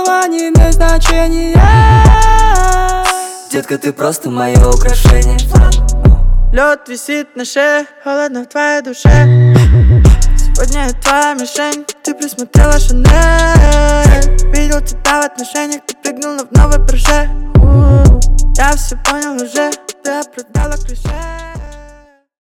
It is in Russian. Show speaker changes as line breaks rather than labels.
слова не имеют значения. Детка, ты просто мое украшение.
Лед висит на шее, холодно в твоей душе. Сегодня я твоя мишень, ты присмотрела Шанель. Видел тебя в отношениях, ты прыгнула в новый прыжок. Я все понял уже, ты оправдала клише.